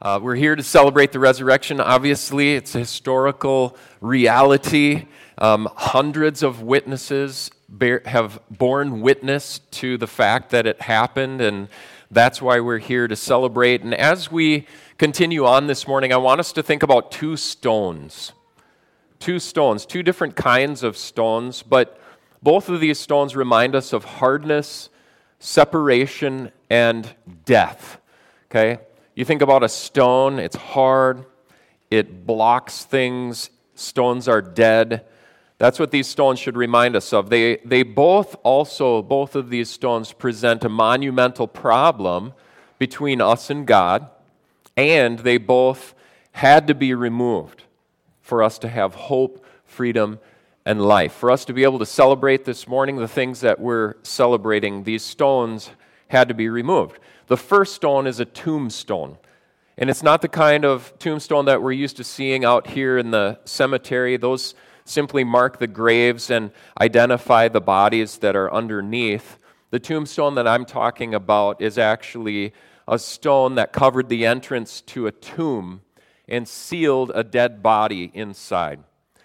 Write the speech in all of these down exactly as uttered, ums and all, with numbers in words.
Uh, we're here to celebrate the resurrection. Obviously, it's a historical reality. Um, hundreds of witnesses bear, have borne witness to the fact that it happened, and that's why we're here to celebrate. And as we continue on this morning, I want us to think about two stones. Two stones, two different kinds of stones, but both of these stones remind us of hardness, separation, and death. Okay? You think about a stone, it's hard, it blocks things, stones are dead. That's what these stones should remind us of. They, they both also, both of these stones present a monumental problem between us and God, and they both had to be removed for us to have hope, freedom, and life. For us to be able to celebrate this morning the things that we're celebrating, these stones had to be removed. The first stone is a tombstone, and it's not the kind of tombstone that we're used to seeing out here in the cemetery. Those simply mark the graves and identify the bodies that are underneath. The tombstone that I'm talking about is actually a stone that covered the entrance to a tomb and sealed a dead body inside.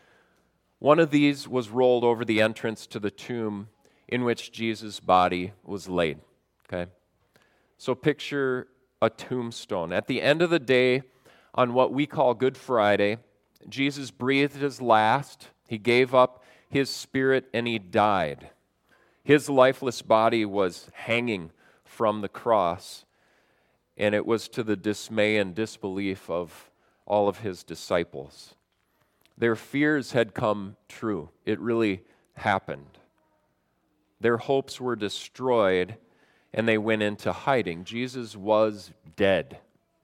One of these was rolled over the entrance to the tomb in which Jesus' body was laid. Okay? So picture a tombstone. At the end of the day, on what we call Good Friday, Jesus breathed his last, he gave up his spirit, and he died. His lifeless body was hanging from the cross, and it was to the dismay and disbelief of all of his disciples. Their fears had come true. It really happened. Their hopes were destroyed, and they went into hiding. Jesus was dead.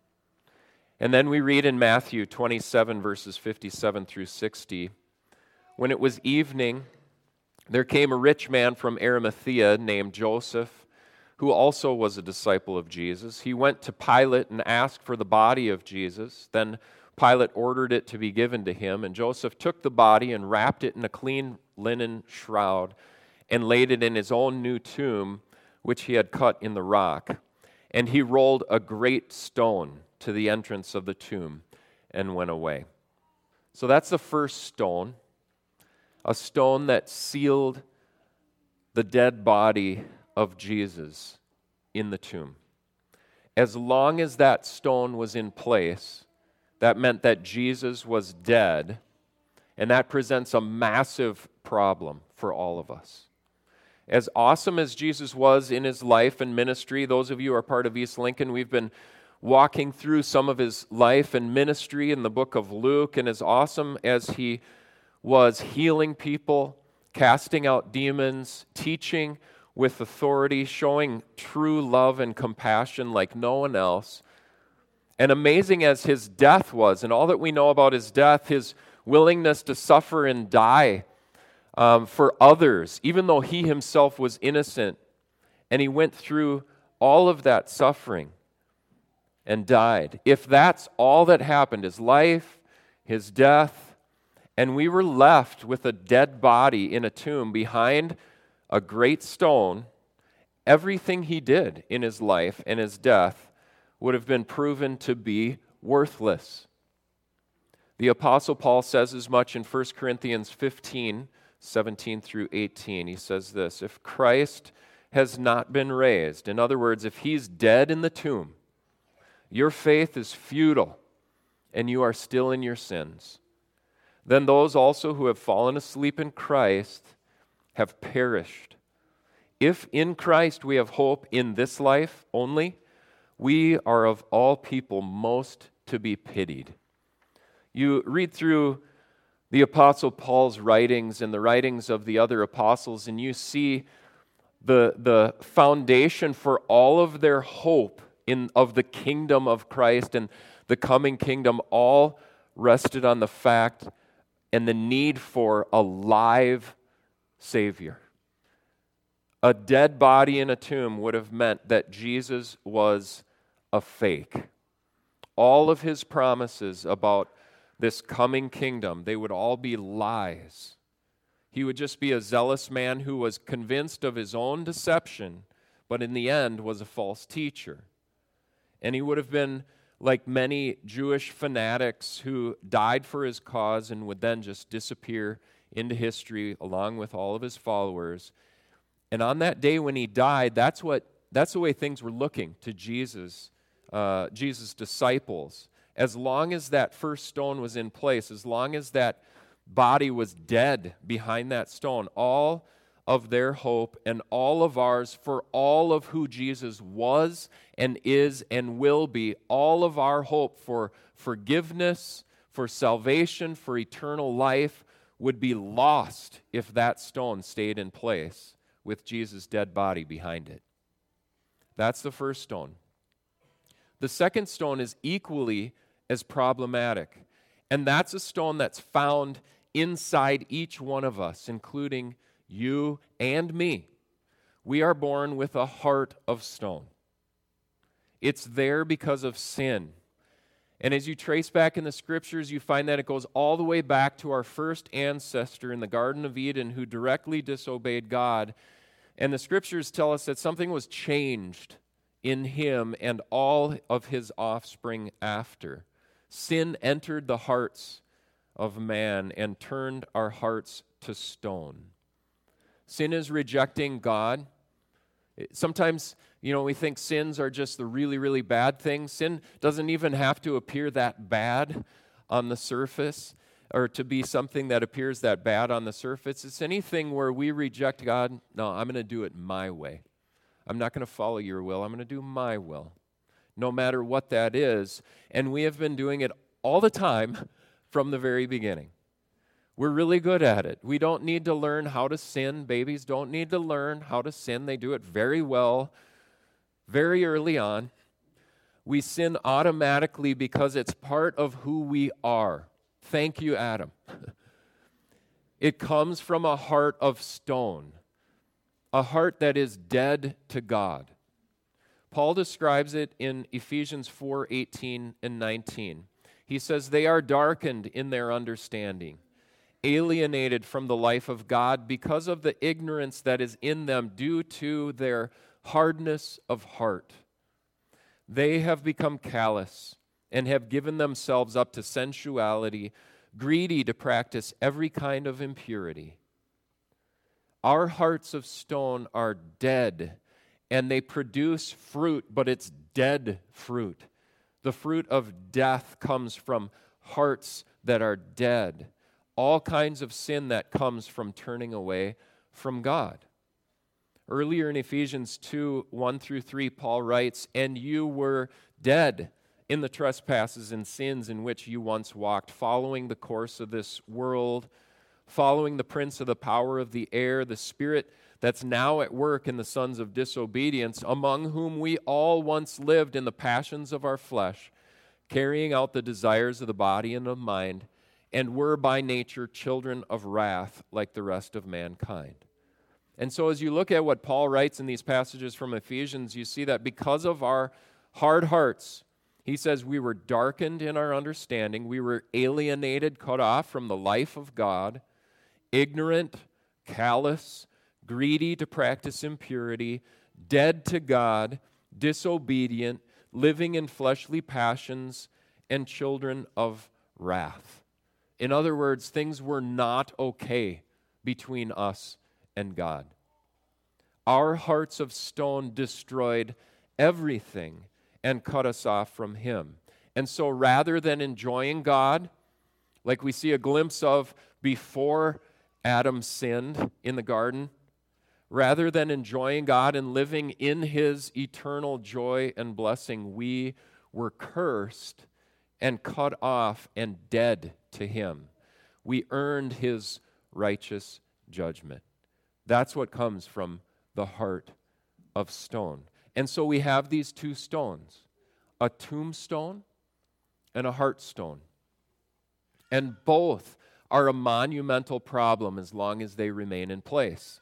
And then we read in Matthew twenty-seven, verses fifty-seven through sixty, when it was evening, there came a rich man from Arimathea named Joseph, who also was a disciple of Jesus. He went to Pilate and asked for the body of Jesus. Then Pilate ordered it to be given to him, and Joseph took the body and wrapped it in a clean linen shroud and laid it in his own new tomb, which he had cut in the rock. And he rolled a great stone to the entrance of the tomb and went away. So that's the first stone, a stone that sealed the dead body of Jesus in the tomb. As long as that stone was in place, that meant that Jesus was dead, and that presents a massive problem for all of us. As awesome as Jesus was in his life and ministry, those of you who are part of East Lincoln, we've been walking through some of his life and ministry in the book of Luke, and as awesome as he was healing people, casting out demons, teaching with authority, showing true love and compassion like no one else, and amazing as his death was, and all that we know about his death, his willingness to suffer and die Um, for others, even though he himself was innocent, and he went through all of that suffering and died. If that's all that happened, his life, his death, and we were left with a dead body in a tomb behind a great stone, everything he did in his life and his death would have been proven to be worthless. The Apostle Paul says as much in First Corinthians fifteen, seventeen through eighteen. He says this: if Christ has not been raised, in other words, if he's dead in the tomb, your faith is futile and you are still in your sins. Then those also who have fallen asleep in Christ have perished. If in Christ we have hope in this life only, we are of all people most to be pitied. You read through the Apostle Paul's writings and the writings of the other apostles, and you see the, the foundation for all of their hope in of the kingdom of Christ and the coming kingdom all rested on the fact and the need for a live Savior. A dead body in a tomb would have meant that Jesus was a fake. All of his promises about this coming kingdom, they would all be lies. He would just be a zealous man who was convinced of his own deception, but in the end was a false teacher. And he would have been like many Jewish fanatics who died for his cause and would then just disappear into history along with all of his followers. And on that day when he died, that's what that's the way things were looking to Jesus, uh, Jesus' disciples. As long as that first stone was in place, as long as that body was dead behind that stone, all of their hope and all of ours for all of who Jesus was and is and will be, all of our hope for forgiveness, for salvation, for eternal life would be lost if that stone stayed in place with Jesus' dead body behind it. That's the first stone. The second stone is equally as problematic, and that's a stone that's found inside each one of us, including you and me. We are born with a heart of stone. It's there because of sin. And as you trace back in the scriptures, you find that it goes all the way back to our first ancestor in the Garden of Eden who directly disobeyed God. And the scriptures tell us that something was changed in him and all of his offspring after. Sin entered the hearts of man and turned our hearts to stone. Sin is rejecting God. Sometimes, you know, we think sins are just the really, really bad things. Sin doesn't even have to appear that bad on the surface, or to be something that appears that bad on the surface. It's anything where we reject God. No, I'm going to do it my way. I'm not going to follow your will. I'm going to do my will, no matter what that is. And we have been doing it all the time from the very beginning. We're really good at it. We don't need to learn how to sin. Babies don't need to learn how to sin. They do it very well, very early on. We sin automatically because it's part of who we are. Thank you, Adam. It comes from a heart of stone, a heart that is dead to God. Paul describes it in Ephesians four eighteen and nineteen. He says, they are darkened in their understanding, alienated from the life of God because of the ignorance that is in them due to their hardness of heart. They have become callous and have given themselves up to sensuality, greedy to practice every kind of impurity. Our hearts of stone are dead, and they produce fruit, but it's dead fruit. The fruit of death comes from hearts that are dead. All kinds of sin that comes from turning away from God. Earlier in Ephesians two, one through three, Paul writes, and you were dead in the trespasses and sins in which you once walked, following the course of this world, following the prince of the power of the air, the spirit that's now at work in the sons of disobedience, among whom we all once lived in the passions of our flesh, carrying out the desires of the body and of mind, and were by nature children of wrath like the rest of mankind. And so as you look at what Paul writes in these passages from Ephesians, you see that because of our hard hearts, he says we were darkened in our understanding, we were alienated, cut off from the life of God, ignorant, callous, greedy to practice impurity, dead to God, disobedient, living in fleshly passions, and children of wrath. In other words, things were not okay between us and God. Our hearts of stone destroyed everything and cut us off from Him. And so rather than enjoying God, like we see a glimpse of before Adam sinned in the garden, rather than enjoying God and living in His eternal joy and blessing, we were cursed and cut off and dead to Him. We earned His righteous judgment. That's what comes from the heart of stone. And so we have these two stones, a tombstone and a heart stone. And both are a monumental problem as long as they remain in place.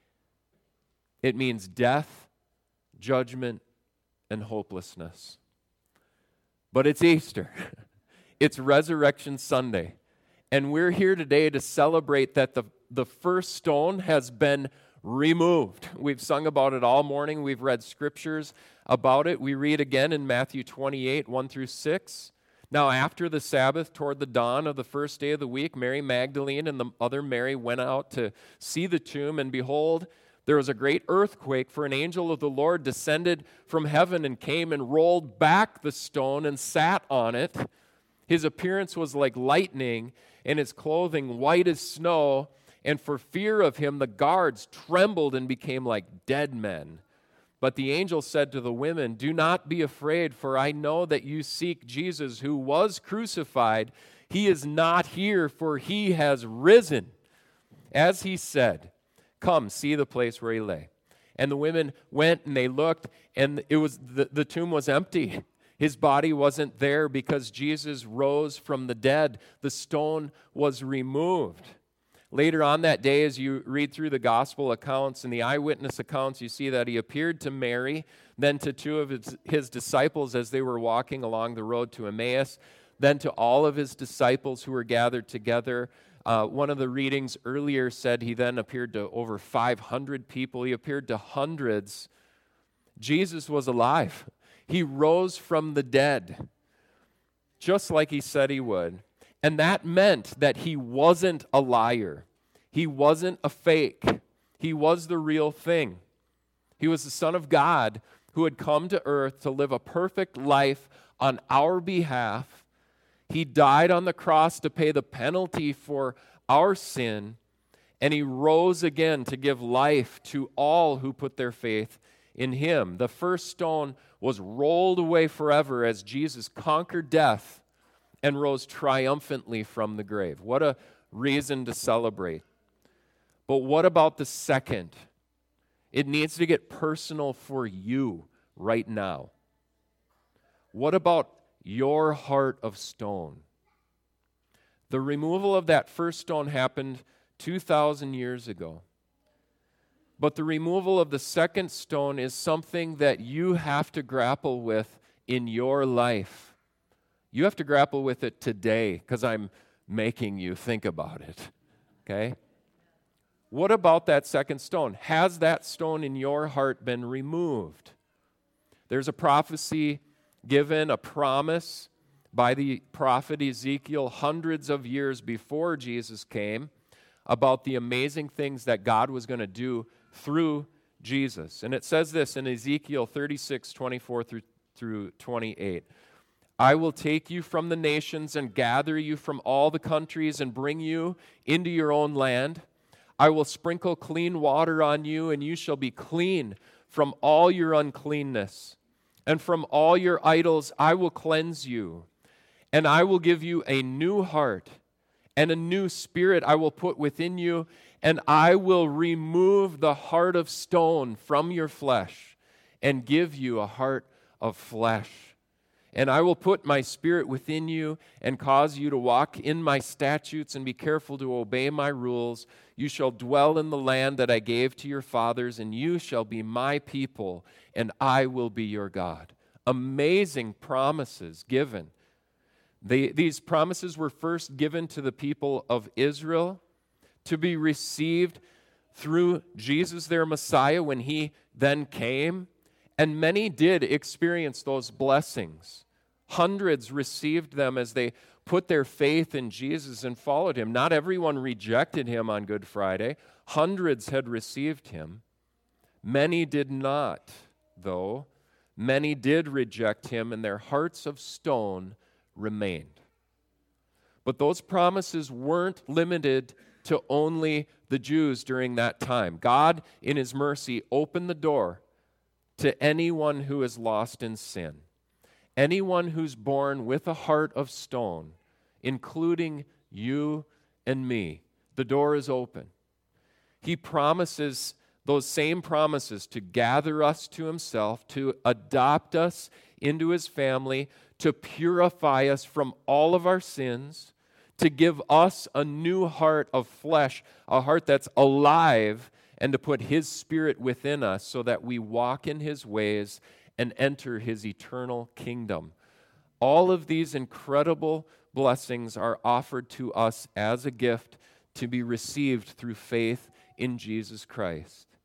It means death, judgment, and hopelessness. But it's Easter. It's Resurrection Sunday. And we're here today to celebrate that the, the first stone has been removed. We've sung about it all morning. We've read scriptures about it. We read again in Matthew twenty-eight, one through six. Now after the Sabbath, toward the dawn of the first day of the week, Mary Magdalene and the other Mary went out to see the tomb, and behold, there was a great earthquake, for an angel of the Lord descended from heaven and came and rolled back the stone and sat on it. His appearance was like lightning, and his clothing white as snow. And for fear of him, the guards trembled and became like dead men. But the angel said to the women, "Do not be afraid, for I know that you seek Jesus, who was crucified. He is not here, for he has risen, as he said. Come, see the place where he lay." And the women went and they looked, and it was the, the tomb was empty. His body wasn't there because Jesus rose from the dead. The stone was removed. Later on that day, as you read through the gospel accounts and the eyewitness accounts, you see that he appeared to Mary, then to two of his, his disciples as they were walking along the road to Emmaus, then to all of his disciples who were gathered together. Uh, one of the readings earlier said he then appeared to over five hundred people. He appeared to hundreds. Jesus was alive. He rose from the dead, just like he said he would. And that meant that he wasn't a liar. He wasn't a fake. He was the real thing. He was the Son of God who had come to earth to live a perfect life on our behalf. He died on the cross to pay the penalty for our sin, and he rose again to give life to all who put their faith in him. The first stone was rolled away forever as Jesus conquered death and rose triumphantly from the grave. What a reason to celebrate. But what about the second? It needs to get personal for you right now. What about your heart of stone? The removal of that first stone happened two thousand years ago. But the removal of the second stone is something that you have to grapple with in your life. You have to grapple with it today because I'm making you think about it, okay? What about that second stone? Has that stone in your heart been removed? There's a prophecy given, a promise by the prophet Ezekiel hundreds of years before Jesus came about the amazing things that God was going to do through Jesus. And it says this in Ezekiel thirty-six, twenty-four through, through twenty-eight. I will take you from the nations and gather you from all the countries and bring you into your own land. I will sprinkle clean water on you, and you shall be clean from all your uncleanness. And from all your idols I will cleanse you. And I will give you a new heart, and a new spirit I will put within you, and I will remove the heart of stone from your flesh and give you a heart of flesh. And I will put my spirit within you and cause you to walk in my statutes and be careful to obey my rules. You shall dwell in the land that I gave to your fathers, and you shall be my people, and I will be your God. Amazing promises given. They, these promises were first given to the people of Israel to be received through Jesus, their Messiah, when he then came. And many did experience those blessings. Hundreds received them as they put their faith in Jesus and followed him. Not everyone rejected him on Good Friday. Hundreds had received him. Many did not, though. Many did reject him, and their hearts of stone remained. But those promises weren't limited to only the Jews during that time. God, in his mercy, opened the door to anyone who is lost in sin, anyone who's born with a heart of stone, including you and me. The door is open. He promises those same promises to gather us to himself, to adopt us into his family, to purify us from all of our sins, to give us a new heart of flesh, a heart that's alive, and to put his spirit within us so that we walk in his ways and enter his eternal kingdom. All of these incredible blessings are offered to us as a gift to be received through faith in Jesus Christ.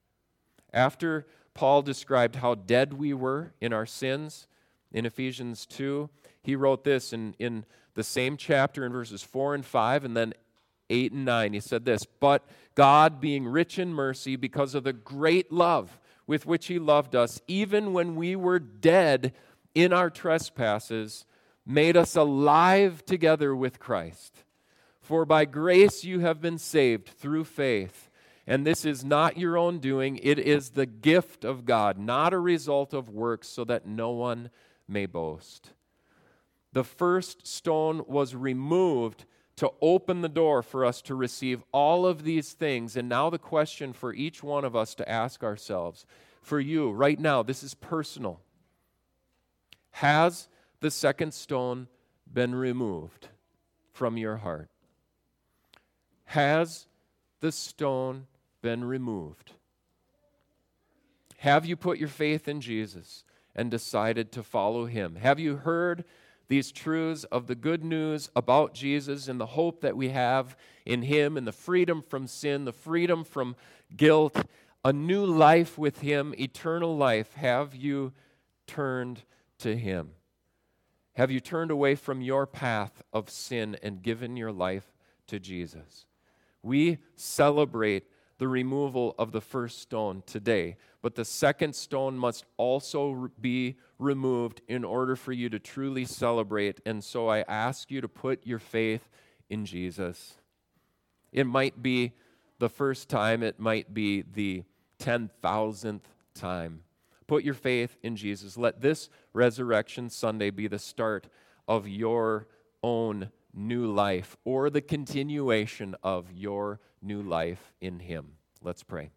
After Paul described how dead we were in our sins in Ephesians two, he wrote this in, in the same chapter in verses four and five, and then eight and nine. He said this, "But God, being rich in mercy, because of the great love with which he loved us, even when we were dead in our trespasses, made us alive together with Christ. For by grace you have been saved through faith. And this is not your own doing, it is the gift of God, not a result of works, so that no one may boast." The first stone was removed to open the door for us to receive all of these things. And now the question for each one of us to ask ourselves, for you right now, this is personal. Has the second stone been removed from your heart? Has the stone been removed? Have you put your faith in Jesus and decided to follow him? Have you heard these truths of the good news about Jesus and the hope that we have in him and the freedom from sin, the freedom from guilt, a new life with him, eternal life? Have you turned to him? Have you turned away from your path of sin and given your life to Jesus? We celebrate the removal of the first stone today, but the second stone must also be removed in order for you to truly celebrate. And so I ask you to put your faith in Jesus. It might be the first time, it might be the ten thousandth time. Put your faith in Jesus. Let this Resurrection Sunday be the start of your own new life, or the continuation of your new life in him. Let's pray.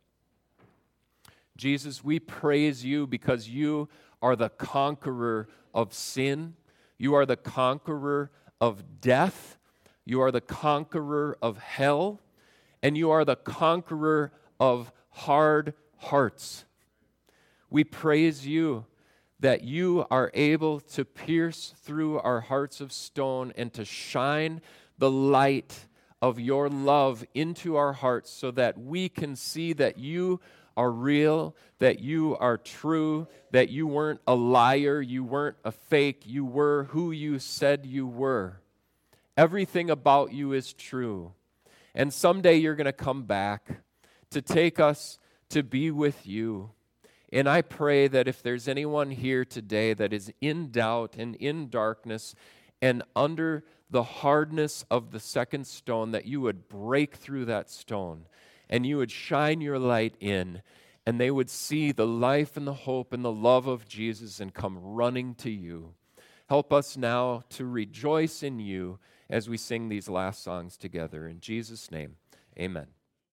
Jesus, we praise you because you are the conqueror of sin. You are the conqueror of death. You are the conqueror of hell. And you are the conqueror of hard hearts. We praise you that you are able to pierce through our hearts of stone and to shine the light of your love into our hearts so that we can see that you are real, that you are true, that you weren't a liar, you weren't a fake, you were who you said you were. Everything about you is true. And someday you're going to come back to take us to be with you. And I pray that if there's anyone here today that is in doubt and in darkness and under the hardness of the second stone, that you would break through that stone and you would shine your light in, and they would see the life and the hope and the love of Jesus and come running to you. Help us now to rejoice in you as we sing these last songs together. In Jesus' name, amen.